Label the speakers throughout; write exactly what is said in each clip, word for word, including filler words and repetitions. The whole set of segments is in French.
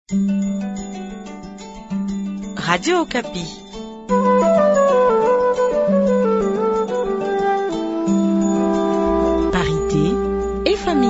Speaker 1: Radio Okapi. Parité et famille.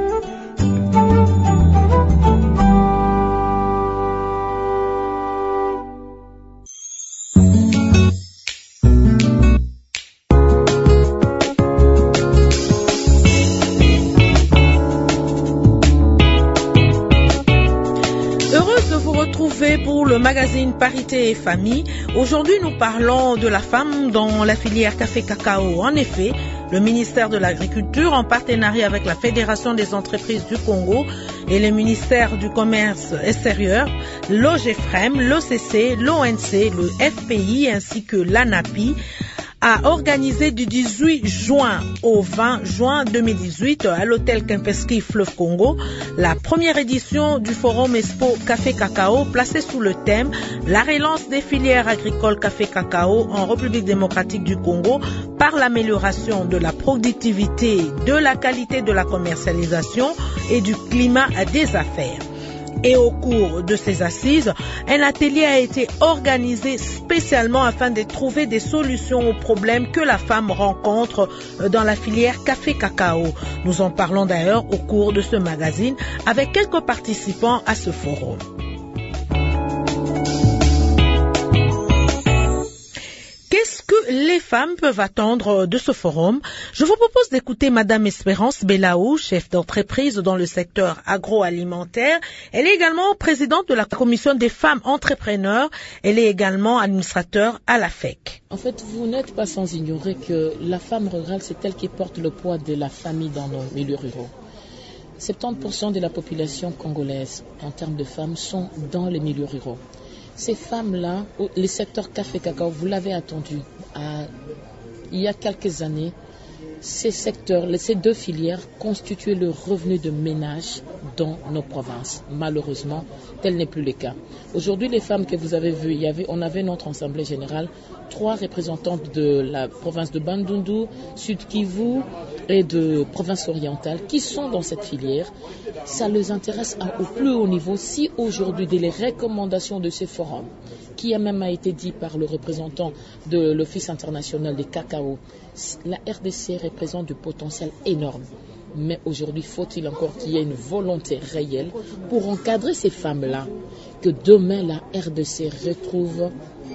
Speaker 1: Pour le magazine Parité et Famille. Aujourd'hui, nous parlons de la femme dans la filière café-cacao. En effet, le ministère de l'Agriculture, en partenariat avec la Fédération des entreprises du Congo et les ministères du Commerce extérieur, l'O G F R E M, l'O C C, l'O N C, le F P I ainsi que l'ANAPI, a organisé du dix-huit juin au vingt juin deux mille dix-huit à l'hôtel Kempinski Fleuve Congo la première édition du Forum Expo Café Cacao placé sous le thème La relance des filières agricoles café cacao en République démocratique du Congo par l'amélioration de la productivité, de la qualité de la commercialisation et du climat des affaires. Et au cours de ces assises, un atelier a été organisé spécialement afin de trouver des solutions aux problèmes que la femme rencontre dans la filière café-cacao. Nous en parlons d'ailleurs au cours de ce magazine avec quelques participants à ce forum. Qu'est-ce que les femmes peuvent attendre de ce forum? Je vous propose d'écouter Madame Espérance Belaou, chef d'entreprise dans le secteur agroalimentaire. Elle est également présidente de la commission des femmes entrepreneurs. Elle est également administrateur à la F E C.
Speaker 2: En fait, vous n'êtes pas sans ignorer que la femme rurale, c'est elle qui porte le poids de la famille dans nos milieux ruraux. soixante-dix pour cent de la population congolaise, en termes de femmes, sont dans les milieux ruraux. Ces femmes-là, les secteurs café-cacao, vous l'avez attendu, à, il y a quelques années, ces secteurs, ces deux filières constituaient le revenu de ménage dans nos provinces. Malheureusement, tel n'est plus le cas. Aujourd'hui, les femmes que vous avez vues, il y avait, on avait notre assemblée générale, trois représentantes de la province de Bandundu, Sud Kivu et de province orientale qui sont dans cette filière. Ça les intéresse à, au plus haut niveau. Si aujourd'hui, dès les recommandations de ces forums, qui a même été dit par le représentant de l'Office international des cacao, la R D C représente du potentiel énorme. Mais aujourd'hui, faut-il encore qu'il y ait une volonté réelle pour encadrer ces femmes-là, que demain la R D C retrouve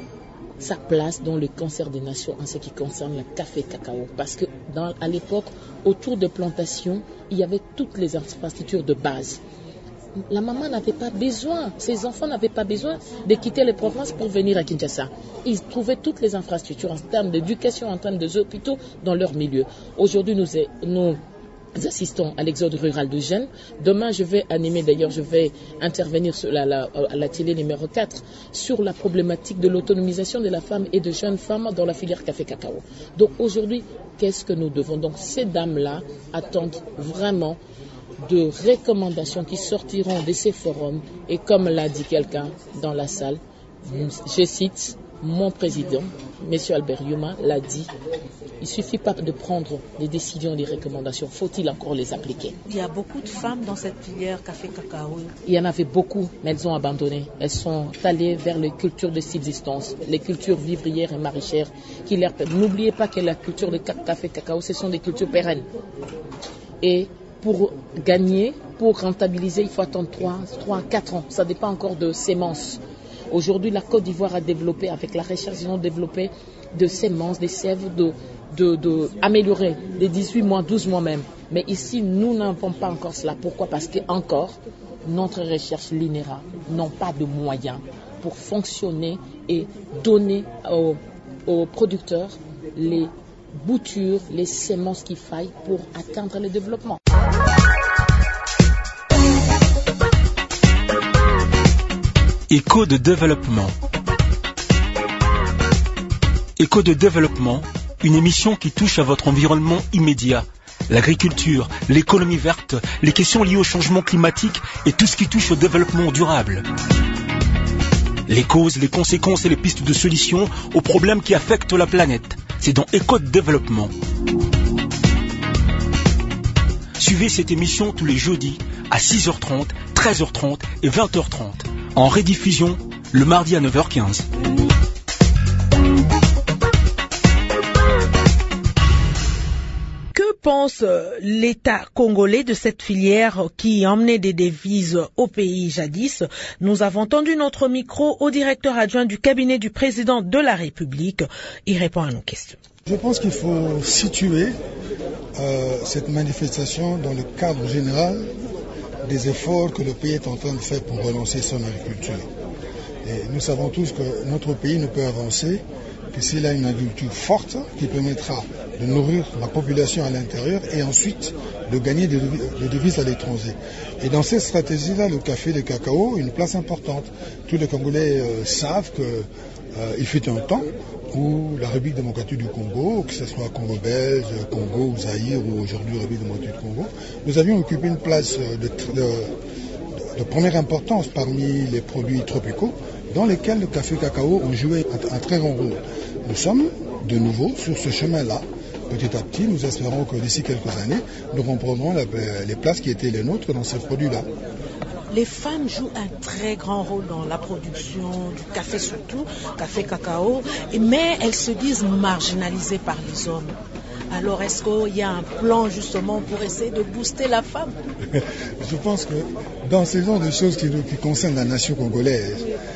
Speaker 2: sa place dans le concert des nations en ce qui concerne le café-cacao. Parce que dans, à l'époque, autour de plantations, il y avait toutes les infrastructures de base. La maman n'avait pas besoin, ses enfants n'avaient pas besoin de quitter les provinces pour venir à Kinshasa. Ils trouvaient toutes les infrastructures en termes d'éducation, en termes des hôpitaux dans leur milieu. Aujourd'hui, nous, nous assistons à l'exode rural de jeunes. Demain, je vais animer, d'ailleurs, je vais intervenir sur la, la, à l'atelier numéro quatre sur la problématique de l'autonomisation de la femme et de jeunes femmes dans la filière café-cacao. Donc aujourd'hui, qu'est-ce que nous devons? Donc ces dames-là attendent vraiment de recommandations qui sortiront de ces forums. Et comme l'a dit quelqu'un dans la salle, je cite, mon président, M. Albert Yuma, l'a dit, il ne suffit pas de prendre des décisions, des recommandations, faut-il encore les appliquer?
Speaker 1: Il y a beaucoup de femmes dans cette filière café-cacao.
Speaker 2: Il y en avait beaucoup, mais elles ont abandonné. Elles sont allées vers les cultures de subsistance, les cultures vivrières et maraîchères qui leur permettent. N'oubliez pas que la culture de café-cacao, ce sont des cultures pérennes. Et pour gagner, pour rentabiliser, il faut attendre trois à quatre ans. Ça dépend encore de semences. Aujourd'hui, la Côte d'Ivoire a développé, avec la recherche, ils ont développé de semences, des sèves, de, de, de améliorer les dix-huit mois, douze mois même. Mais ici, nous n'avons pas encore cela. Pourquoi? Parce que encore, notre recherche, l'I N E R A, n'ont pas de moyens pour fonctionner et donner aux, aux producteurs les boutures, les semences qu'il faille pour atteindre le développement.
Speaker 3: Éco de développement. Éco de développement, une émission qui touche à votre environnement immédiat. L'agriculture, l'économie verte, les questions liées au changement climatique et tout ce qui touche au développement durable. Les causes, les conséquences et les pistes de solutions aux problèmes qui affectent la planète. C'est dans Éco de développement. Suivez cette émission tous les jeudis à six heures trente, treize heures trente et vingt heures trente. En rediffusion, le mardi à neuf heures quinze.
Speaker 1: Que pense l'État congolais de cette filière qui emmenait des devises au pays jadis? Nous avons tendu notre micro au directeur adjoint du cabinet du président de la République. Il répond à nos questions.
Speaker 4: Je pense qu'il faut situer euh, cette manifestation dans le cadre général des efforts que le pays est en train de faire pour relancer son agriculture. Et nous savons tous que notre pays ne peut avancer que s'il a une agriculture forte qui permettra de nourrir la population à l'intérieur et ensuite de gagner des devises à l'étranger. Et dans cette stratégie-là, le café et le cacao ont une place importante. Tous les Congolais euh, savent qu'il euh, fut un temps où la République démocratique du Congo, que ce soit Congo belge, Congo ou Zaïre ou aujourd'hui République démocratique du Congo, nous avions occupé une place de, de, de première importance parmi les produits tropicaux dans lesquels le café et le cacao ont joué un, un très grand rôle. Nous sommes de nouveau sur ce chemin-là. Petit à petit, nous espérons que d'ici quelques années, nous reprendrons la, les places qui étaient les nôtres dans ces produits-là.
Speaker 1: Les femmes jouent un très grand rôle dans la production du café surtout, café cacao, mais elles se disent marginalisées par les hommes. Alors est-ce qu'il y a un plan justement pour essayer de booster la femme?
Speaker 4: Je pense que dans ce genre de choses qui, qui concernent la nation congolaise,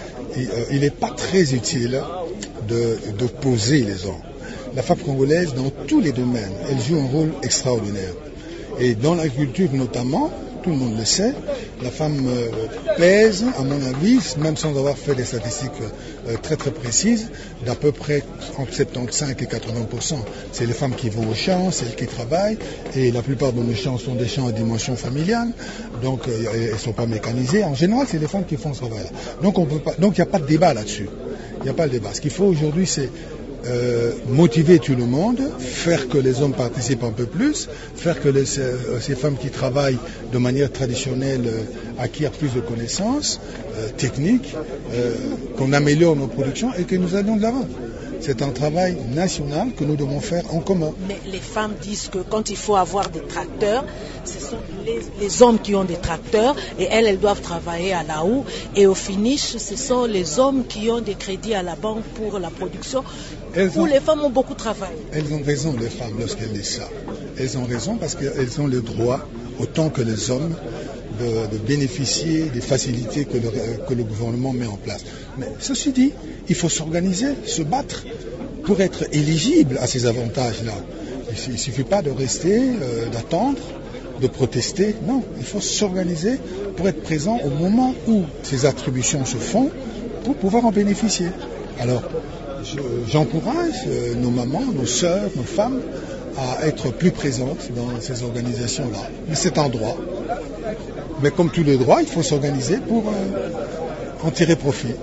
Speaker 4: il n'est pas très utile de, de poser les hommes. La femme congolaise, dans tous les domaines, elle joue un rôle extraordinaire. Et dans l'agriculture notamment, tout le monde le sait, la femme euh, pèse, à mon avis, même sans avoir fait des statistiques euh, très très précises, d'à peu près entre soixante-quinze et quatre-vingts pour cent. C'est les femmes qui vont aux champs, celles qui travaillent, et la plupart de nos champs sont des champs à dimension familiale, donc euh, elles ne sont pas mécanisées. En général, c'est les femmes qui font ce travail-là. Donc on peut pas, donc il n'y a pas de débat là-dessus. Il n'y a pas de débat. Ce qu'il faut aujourd'hui, c'est Euh, motiver tout le monde, faire que les hommes participent un peu plus, faire que les, euh, ces femmes qui travaillent de manière traditionnelle euh, acquièrent plus de connaissances euh, techniques, euh, qu'on améliore nos productions et que nous allions de l'avant. C'est un travail national que nous devons faire en commun.
Speaker 1: Mais les femmes disent que quand il faut avoir des tracteurs, ce sont les, les hommes qui ont des tracteurs et elles, elles doivent travailler à la houe. Et au finish, ce sont les hommes qui ont des crédits à la banque pour la production. Elles où ont, les femmes ont beaucoup travaillé.
Speaker 4: Elles ont raison, les femmes, lorsqu'elles disent ça. Elles ont raison parce qu'elles ont le droit, autant que les hommes, de, de bénéficier des facilités que le, que le gouvernement met en place. Mais ceci dit, il faut s'organiser, se battre pour être éligible à ces avantages-là. Il ne suffit pas de rester, euh, d'attendre, de protester. Non, il faut s'organiser pour être présent au moment où ces attributions se font pour pouvoir en bénéficier. Alors, j'encourage euh, nos mamans, nos sœurs, nos femmes à être plus présentes dans ces organisations-là. Mais c'est un droit. Mais comme tous les droits, il faut s'organiser pour euh, en tirer profit.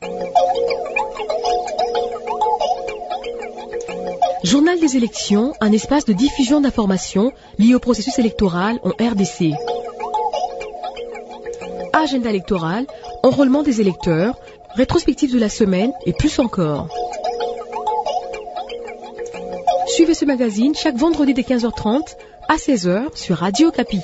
Speaker 5: Journal des élections, un espace de diffusion d'informations lié au processus électoral en R D C. Agenda électoral, enrôlement des électeurs, rétrospective de la semaine et plus encore. Suivez ce magazine chaque vendredi dès quinze heures trente à seize heures sur Radio Okapi.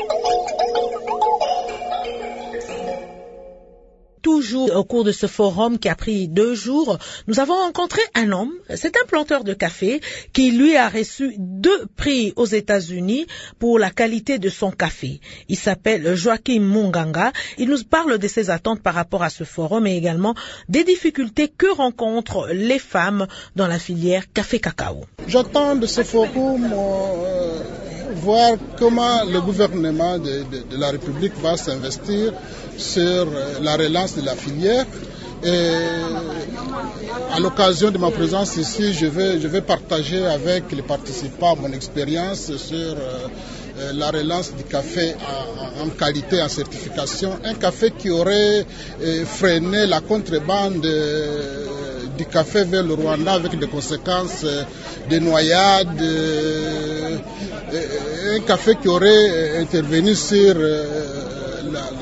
Speaker 1: Toujours au cours de ce forum qui a pris deux jours, nous avons rencontré un homme, c'est un planteur de café, qui lui a reçu deux prix aux États-Unis pour la qualité de son café. Il s'appelle Joachim Munganga. Il nous parle de ses attentes par rapport à ce forum et également des difficultés que rencontrent les femmes dans la filière café-cacao.
Speaker 6: J'attends de ce forum euh, voir comment le gouvernement de, de, de la République va s'investir sur la relance de la filière. Et à l'occasion de ma présence ici, je vais, je vais partager avec les participants mon expérience sur euh, la relance du café en, en qualité, en certification. Un café qui aurait euh, freiné la contrebande euh, du café vers le Rwanda avec des conséquences euh, de noyades. Euh, euh, un café qui aurait euh, intervenu sur euh, la, la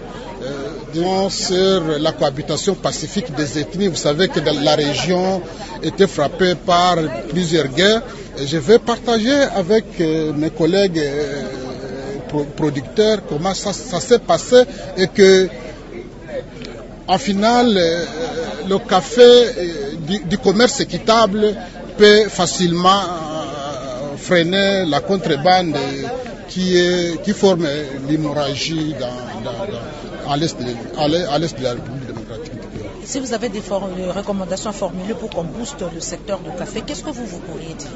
Speaker 6: sur la cohabitation pacifique des ethnies. Vous savez que la région était frappée par plusieurs guerres. Et je vais partager avec mes collègues pro producteurs, comment ça, ça s'est passé et que, en final, euh, le café euh, du, du commerce équitable peut facilement euh, freiner la contrebande qui, est, qui forme l'hémorragie dans, dans, dans, à l'est de, de la République démocratique du Congo.
Speaker 1: Si vous avez des, des recommandations formulées pour qu'on booste le secteur du café, qu'est-ce que vous, vous pourriez dire?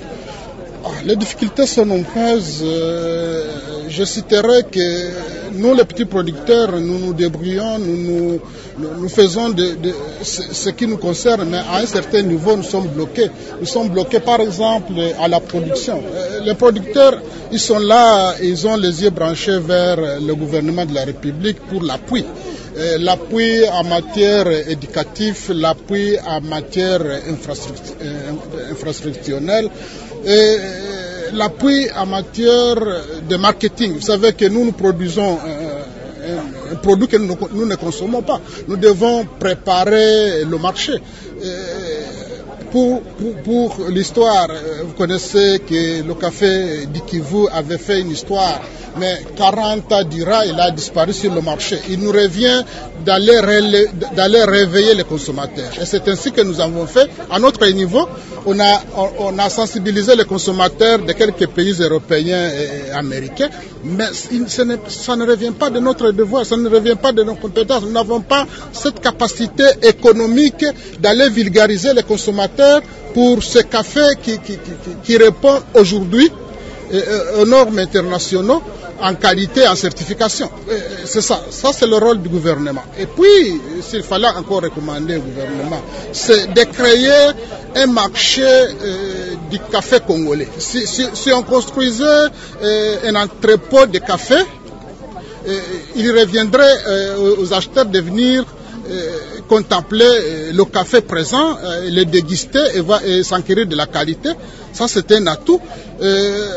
Speaker 6: Ah, les difficultés sont nombreuses. Euh, je citerai que nous, les petits producteurs, nous nous débrouillons, nous, nous, nous faisons de, de, ce, ce qui nous concerne, mais à un certain niveau, nous sommes bloqués. Nous sommes bloqués, par exemple, à la production. Euh, les producteurs, ils sont là, ils ont les yeux branchés vers le gouvernement de la République pour l'appui. Euh, l'appui en matière éducative, l'appui en matière infrastructure, euh, infrastructurelle, et l'appui en matière de marketing. Vous savez que nous, nous produisons euh, un, un produit que nous, nous ne consommons pas. Nous devons préparer le marché. Euh, Pour, pour, pour l'histoire, vous connaissez que le café du Kivu avait fait une histoire, mais quarante ans durant, il a disparu sur le marché. Il nous revient d'aller d'aller réveiller les consommateurs. Et c'est ainsi que nous avons fait. À notre niveau, on a, on, on a sensibilisé les consommateurs de quelques pays européens et américains, mais ce ne, ça ne revient pas de notre devoir, ça ne revient pas de nos compétences. Nous n'avons pas cette capacité économique d'aller vulgariser les consommateurs pour ce café qui, qui, qui, qui répond aujourd'hui aux normes internationales en qualité, en certification. C'est ça, ça c'est le rôle du gouvernement. Et puis, s'il fallait encore recommander au gouvernement, c'est de créer un marché euh, du café congolais. Si, si, si on construisait euh, un entrepôt de café, euh, il reviendrait euh, aux acheteurs de venir Euh, contempler euh, le café présent, euh, le déguster et, et s'enquérir de la qualité. Ça, c'est un atout. Euh,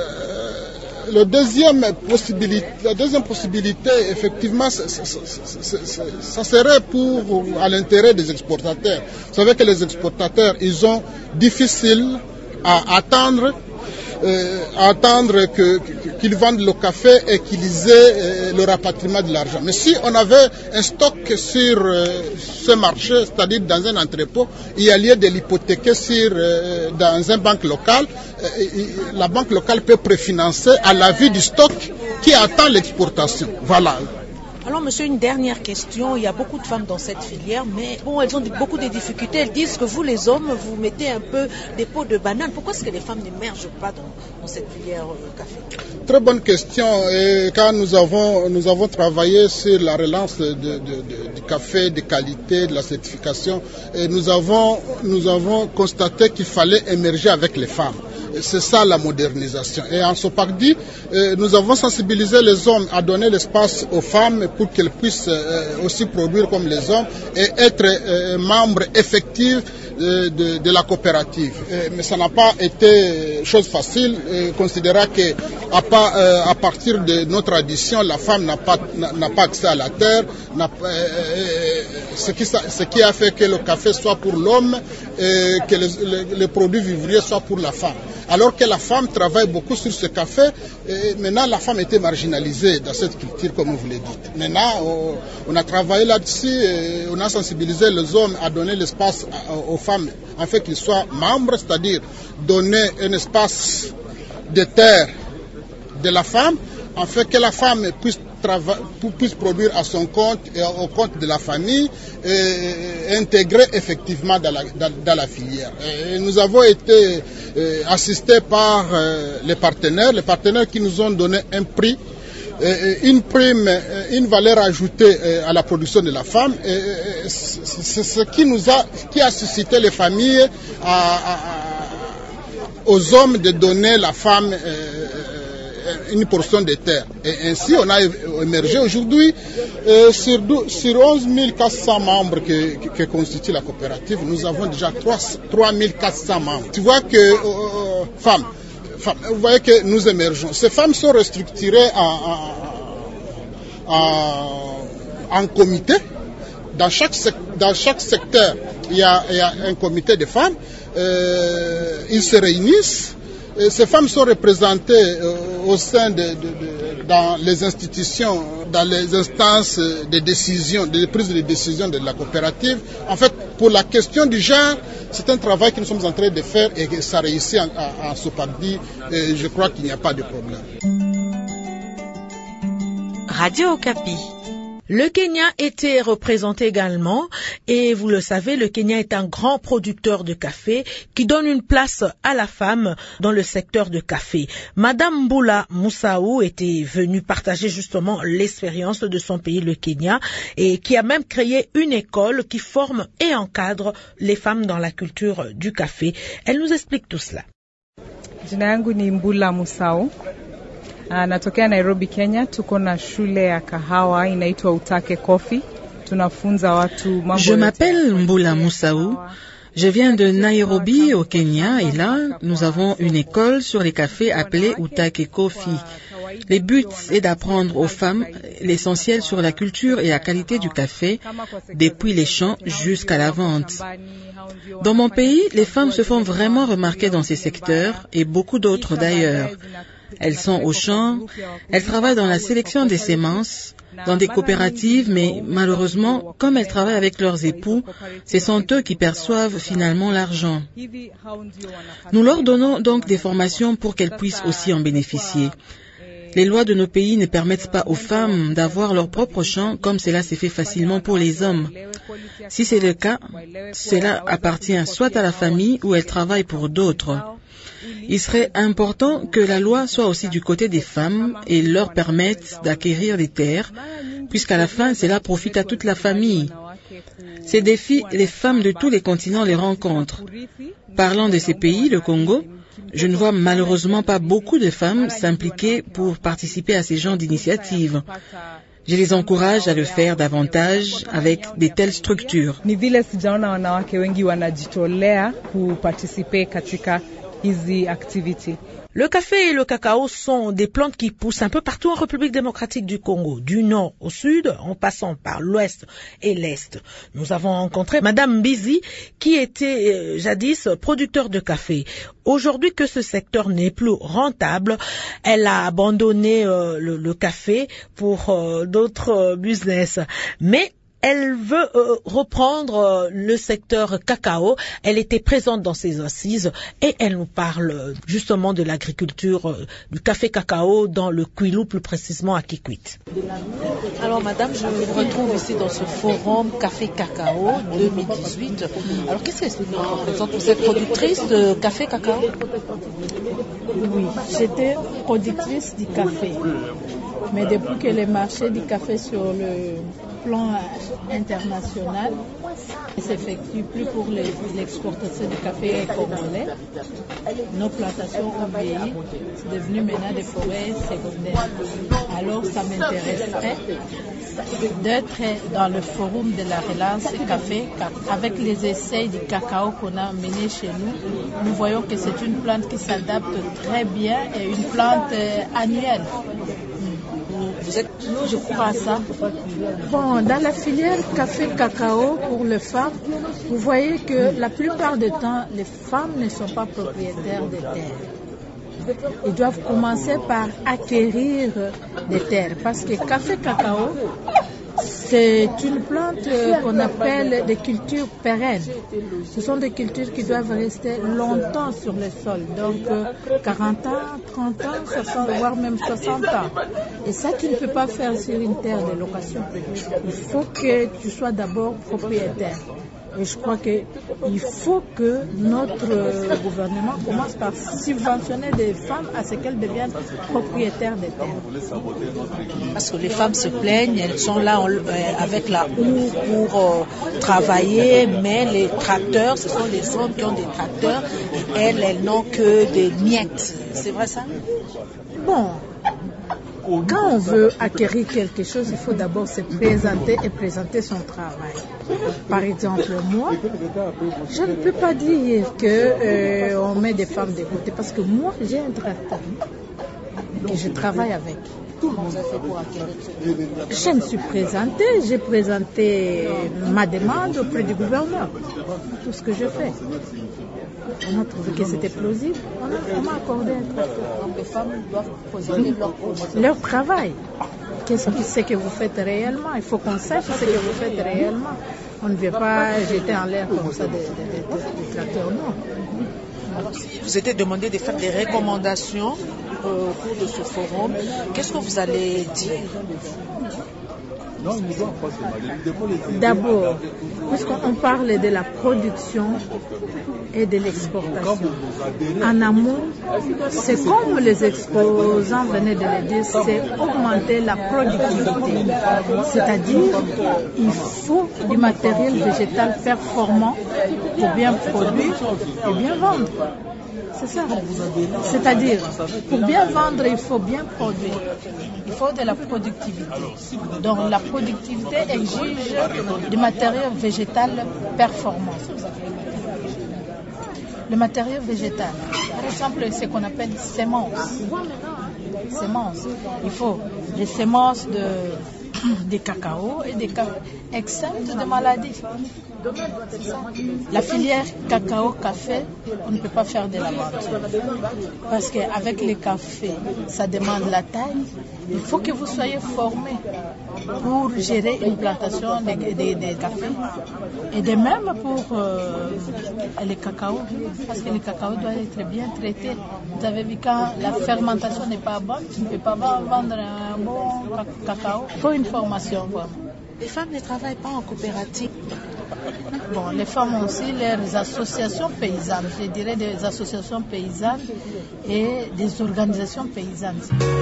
Speaker 6: le deuxième possibilité, la deuxième possibilité, effectivement, c est, c est, c est, c est, ça serait pour, à l'intérêt des exportateurs. Vous savez que les exportateurs, ils ont difficile à attendre Euh, attendre qu'ils qu vendent le café et qu'ils aient euh, le rapatriement de l'argent. Mais si on avait un stock sur euh, ce marché, c'est-à-dire dans un entrepôt, il y a lieu de l'hypothéquer sur, euh, dans une banque locale. Euh, la banque locale peut préfinancer à la vue du stock qui attend l'exportation. Voilà.
Speaker 1: Alors, monsieur, une dernière question. Il y a beaucoup de femmes dans cette filière, mais bon, elles ont beaucoup de difficultés. Elles disent que vous, les hommes, vous mettez un peu des pots de banane. Pourquoi est-ce que les femmes n'émergent pas dans, dans cette filière euh, café?
Speaker 6: Très bonne question. Et quand nous avons, nous avons travaillé sur la relance de, de, de, du café, de qualité, de la certification, et nous avons, nous avons constaté qu'il fallait émerger avec les femmes. C'est ça la modernisation. Et en Sopagdi, euh, nous avons sensibilisé les hommes à donner l'espace aux femmes pour qu'elles puissent euh, aussi produire comme les hommes et être euh, membres effectifs de, de, de la coopérative. Et, mais ça n'a pas été chose facile, euh, considérant que à, pas, euh, à partir de notre tradition, la femme n'a pas, n'a pas accès à la terre, n'a, euh, ce, qui, ce qui a fait que le café soit pour l'homme et que les, les, les produits vivriers soient pour la femme. Alors que la femme travaille beaucoup sur ce café, et maintenant la femme était marginalisée dans cette culture, comme vous le dites. Maintenant, on a travaillé là-dessus, on a sensibilisé les hommes à donner l'espace aux femmes, afin qu'ils soient membres, c'est-à-dire donner un espace de terre de la femme, afin que la femme puisse puisse produire à son compte et au compte de la famille et intégrer effectivement dans la, dans, dans la filière. Et nous avons été euh, assistés par euh, les partenaires, les partenaires qui nous ont donné un prix, euh, une prime, une valeur ajoutée euh, à la production de la femme. C'est ce qui nous a, qui a suscité les familles à, à, aux hommes de donner la femme euh, une portion de terre. Et ainsi, on a émergé aujourd'hui euh, sur, sur onze mille quatre cents membres que, que, que constitue la coopérative. Nous avons déjà trois mille quatre cents membres. Tu vois que euh, femmes, femmes, vous voyez que nous émergeons. Ces femmes sont restructurées en, en, en, en comité. Dans chaque, dans chaque secteur, il y a, il y a un comité de femmes. Euh, ils se réunissent. Et ces femmes sont représentées euh, au sein de, de, de, dans les institutions, dans les instances de décision, de prise de décision de la coopérative. En fait, pour la question du genre, c'est un travail que nous sommes en train de faire et que ça réussit en, en, en Sopagdi. Et je crois qu'il n'y a pas de problème.
Speaker 1: Radio Okapi. Le Kenya était représenté également et vous le savez, le Kenya est un grand producteur de café qui donne une place à la femme dans le secteur de café. Madame Mbula Moussaou était venue partager justement l'expérience de son pays, le Kenya, et qui a même créé une école qui forme et encadre les femmes dans la culture du café. Elle nous explique tout cela.
Speaker 7: Jina yangu ni Mbula Moussaou. Uh, natokea Nairobi, Kenya. Tuko na shule ya kahawa inaitwa Utake Coffee. Tunafunza watu mambo.
Speaker 8: Je m'appelle Mbula Moussaou. Je viens de Nairobi au Kenya et là, nous avons une école sur les cafés appelée Utake Coffee. Le but est d'apprendre aux femmes l'essentiel sur la culture et la qualité du café, depuis les champs jusqu'à la vente. Dans mon pays, les femmes se font vraiment remarquer dans ces secteurs et beaucoup d'autres d'ailleurs. Elles sont au champ, elles travaillent dans la sélection des semences, dans des coopératives, mais malheureusement, comme elles travaillent avec leurs époux, ce sont eux qui perçoivent finalement l'argent. Nous leur donnons donc des formations pour qu'elles puissent aussi en bénéficier. Les lois de nos pays ne permettent pas aux femmes d'avoir leur propre champ comme cela s'est fait facilement pour les hommes. Si c'est le cas, cela appartient soit à la famille ou elles travaillent pour d'autres. Il serait important que la loi soit aussi du côté des femmes et leur permette d'acquérir des terres, puisqu'à la fin, cela profite à toute la famille. Ces défis, les femmes de tous les continents les rencontrent. Parlant de ces pays, le Congo, je ne vois malheureusement pas beaucoup de femmes s'impliquer pour participer à ces genres d'initiatives. Je les encourage à le faire davantage avec de telles structures.
Speaker 7: Ni vile sijaona wanawake wengi wanajitolea kuparticiper katika hizi activity.
Speaker 1: Le café et le cacao sont des plantes qui poussent un peu partout en République démocratique du Congo, du nord au sud, en passant par l'ouest et l'est. Nous avons rencontré Madame Bizi, qui était euh, jadis producteur de café. Aujourd'hui que ce secteur n'est plus rentable, elle a abandonné euh, le, le café pour euh, d'autres euh, business. Mais elle veut euh, reprendre euh, le secteur cacao. Elle était présente dans ces assises et elle nous parle euh, justement de l'agriculture euh, du café cacao dans le Kwilu, plus précisément à Kikwit.
Speaker 2: Alors madame, je vous retrouve ici dans ce forum Café Cacao deux mille dix-huit. Alors qu'est-ce que ça représente? Vous êtes productrice de café cacao?
Speaker 9: Oui, j'étais productrice du café. Mais depuis que le marché du café sur le plan international ne s'effectue plus pour l'exportation du café congolais, nos plantations ont vieilli, c'est devenu maintenant des forêts secondaires. Alors ça m'intéresserait d'être dans le forum de la relance café avec les essais du cacao qu'on a menés chez nous. Nous voyons que c'est une plante qui s'adapte très bien et une plante annuelle.
Speaker 2: Vous êtes,
Speaker 9: je crois à ça. Bon, dans la filière café-cacao pour les femmes, vous voyez que la plupart du temps, les femmes ne sont pas propriétaires des terres. Ils doivent commencer par acquérir des terres parce que café-cacao, c'est une plante qu'on appelle des cultures pérennes. Ce sont des cultures qui doivent rester longtemps sur le sol. Donc quarante ans, trente ans, soixante, voire même soixante ans. Et ça, tu ne peux pas faire sur une terre de location. Il faut que tu sois d'abord propriétaire. Et je crois qu'il faut que notre gouvernement commence par subventionner des femmes à ce qu'elles deviennent propriétaires des terres.
Speaker 2: Parce que les femmes se plaignent, elles sont là euh, avec la houe pour euh, travailler, mais les tracteurs, ce sont les hommes qui ont des tracteurs, et elles, elles n'ont que des miettes. C'est vrai ça?
Speaker 9: Bon. Quand on veut acquérir quelque chose, il faut d'abord se présenter et présenter son travail. Par exemple, moi, je ne peux pas dire qu'on euh, met des femmes de côté parce que moi, j'ai un tracteur que je travaille avec.
Speaker 2: Comment vous avez fait pour acquérir?
Speaker 9: Je me suis présentée, j'ai présenté ma demande auprès du gouverneur, tout ce que je fais. On a trouvé que c'était plausible. On a, on a accordé un tracteur.
Speaker 2: Donc les femmes doivent poser leur travail.
Speaker 9: Leur travail. Qu'est-ce que c'est que vous faites réellement? Il faut qu'on sache ce que vous faites réellement. On ne veut pas jeter en l'air comme ça des, des, des, des tracteurs, non.
Speaker 1: Alors, si vous était demandé de faire des recommandations euh, au cours de ce forum, qu'est-ce que vous allez dire?
Speaker 9: D'abord, puisqu'on parle de la production et de l'exportation, en amont, c'est comme les exposants venaient de le dire, c'est augmenter la productivité. C'est-à-dire, il faut du matériel végétal performant pour bien produire et bien vendre. C'est ça. C'est-à-dire, pour bien vendre, il faut bien produire. Il faut de la productivité. Donc, la productivité exige du matériel végétal performant. Le matériel végétal, par exemple, ce qu'on appelle semences. Semences. Il faut des semences de, des cacao et des cacao exemptes de maladies. La filière cacao-café, on ne peut pas faire de la vente. Parce qu'avec les cafés, ça demande la taille. Il faut que vous soyez formés pour gérer une plantation de, de, de café. Et de même pour euh, les cacao, parce que le cacao doit être bien traité. Vous avez vu, quand la fermentation n'est pas bonne, tu ne peux pas vendre un bon cacao. Il faut une formation vraiment.
Speaker 1: Les femmes ne travaillent pas en coopérative.
Speaker 9: Bon, les femmes ont aussi leurs associations paysannes, je dirais des associations paysannes et des organisations paysannes.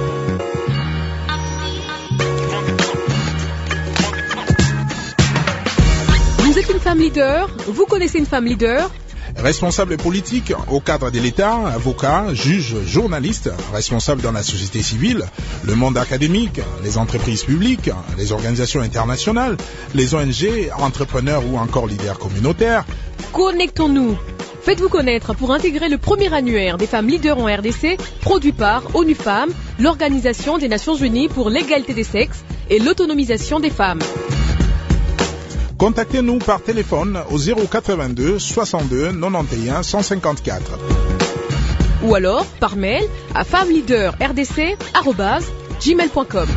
Speaker 5: Vous êtes une femme leader? Vous connaissez une femme leader?
Speaker 10: Responsable politique au cadre de l'État, avocat, juge, journaliste, responsable dans la société civile, le monde académique, les entreprises publiques, les organisations internationales, les O N G, entrepreneurs ou encore leaders communautaires.
Speaker 5: Connectons-nous. Faites-vous connaître pour intégrer le premier annuaire des femmes leaders en R D C, produit par ONU Femmes, l'Organisation des Nations Unies pour l'égalité des sexes et l'autonomisation des femmes.
Speaker 10: Contactez-nous par téléphone au zéro quatre-vingt-deux soixante-deux quatre-vingt-onze cent cinquante-quatre.
Speaker 5: Ou alors par mail à femmeleaderrdc arobase gmail point com.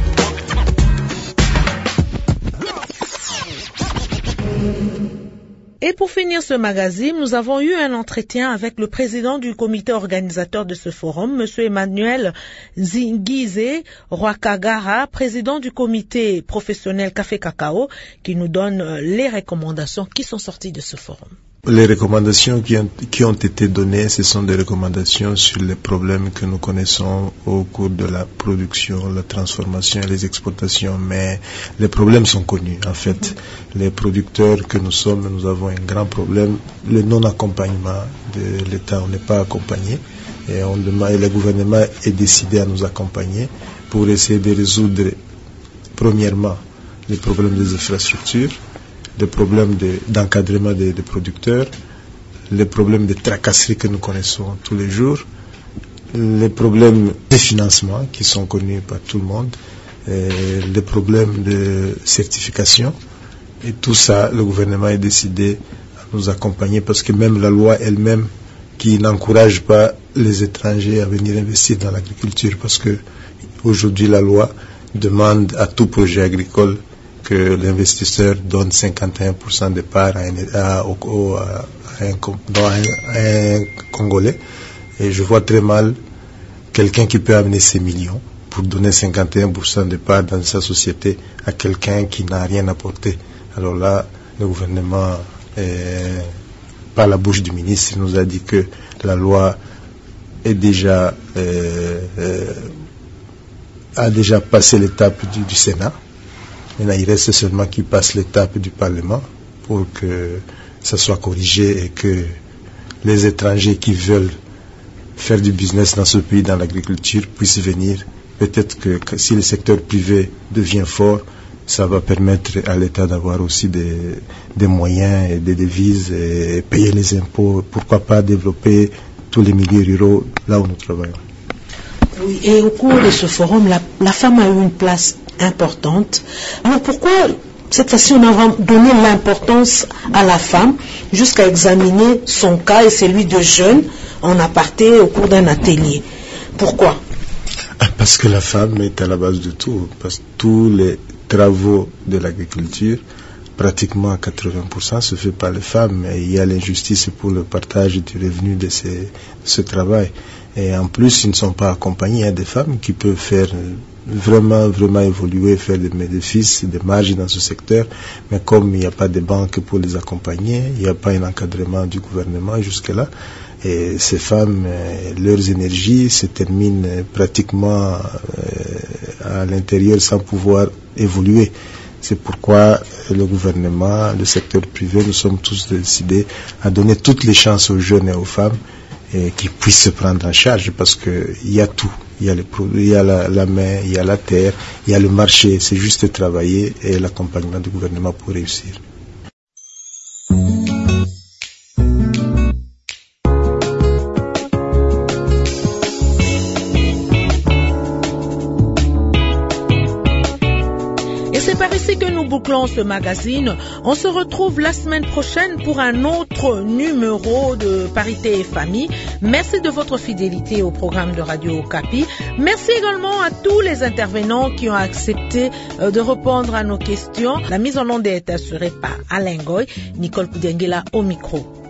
Speaker 1: Et pour finir ce magazine, nous avons eu un entretien avec le président du comité organisateur de ce forum, M. Emmanuel Zingize Rwakagara, président du comité professionnel Café Cacao, qui nous donne les recommandations qui sont sorties de ce forum.
Speaker 11: Les recommandations qui ont, qui ont été données, ce sont des recommandations sur les problèmes que nous connaissons au cours de la production, la transformation et les exportations. Mais les problèmes sont connus. En fait, les producteurs que nous sommes, nous avons un grand problème. Le non-accompagnement de l'État, on n'est pas accompagné. Et, on demande, et le gouvernement est décidé à nous accompagner pour essayer de résoudre, premièrement, les problèmes des infrastructures, les problèmes de, d'encadrement des, des producteurs, les problèmes de tracasserie que nous connaissons tous les jours, les problèmes de financement qui sont connus par tout le monde, et les problèmes de certification. Et tout ça, le gouvernement est décidé à nous accompagner parce que même la loi elle-même qui n'encourage pas les étrangers à venir investir dans l'agriculture, parce que aujourd'hui la loi demande à tout projet agricole que l'investisseur donne cinquante et un pour cent de part à un, à, à, à, un, à, un, à un Congolais. Et je vois très mal quelqu'un qui peut amener ses millions pour donner cinquante et un pour cent de part dans sa société à quelqu'un qui n'a rien apporté. Alors là, le gouvernement, euh, par la bouche du ministre, nous a dit que la loi est déjà, euh, euh, a déjà passé l'étape du, du Sénat. Maintenant, il reste seulement qu'il passe l'étape du Parlement pour que ça soit corrigé et que les étrangers qui veulent faire du business dans ce pays, dans l'agriculture, puissent venir. Peut-être que, que si le secteur privé devient fort, ça va permettre à l'État d'avoir aussi des, des moyens et des devises et payer les impôts. Pourquoi pas développer tous les milieux ruraux là où nous travaillons.
Speaker 1: Oui, et au cours de ce forum, la, la femme a eu une place importante. Alors pourquoi
Speaker 12: Cette fois-ci, on a donné l'importance à la femme jusqu'à examiner son cas et celui de jeunes en aparté au cours d'un atelier. Pourquoi?
Speaker 11: Parce que la femme est à la base de tout. Parce que tous les travaux de l'agriculture, pratiquement à quatre-vingts pour cent, se fait par les femmes. Et il y a l'injustice pour le partage du revenu de, ces, de ce travail. Et en plus, ils ne sont pas accompagnés. Il y a des femmes qui peuvent faire vraiment, vraiment évoluer, faire des bénéfices, des marges dans ce secteur. Mais comme il n'y a pas de banque pour les accompagner, il n'y a pas un encadrement du gouvernement jusque-là, et ces femmes, euh, leurs énergies se terminent pratiquement euh, à l'intérieur sans pouvoir évoluer. C'est pourquoi le gouvernement, le secteur privé, nous sommes tous décidés à donner toutes les chances aux jeunes et aux femmes et qui puissent se prendre en charge, parce qu'il y a tout. Il y a, les produits, il y a la, la main, il y a la terre, il y a le marché. C'est juste travailler et l'accompagnement du gouvernement pour réussir.
Speaker 1: Bouclons ce magazine. On se retrouve la semaine prochaine pour un autre numéro de Parité et Famille. Merci de votre fidélité au programme de Radio Okapi. Merci également à tous les intervenants qui ont accepté de répondre à nos questions. La mise en onde est assurée par Alain Goy, Nicole Poudenguela au micro.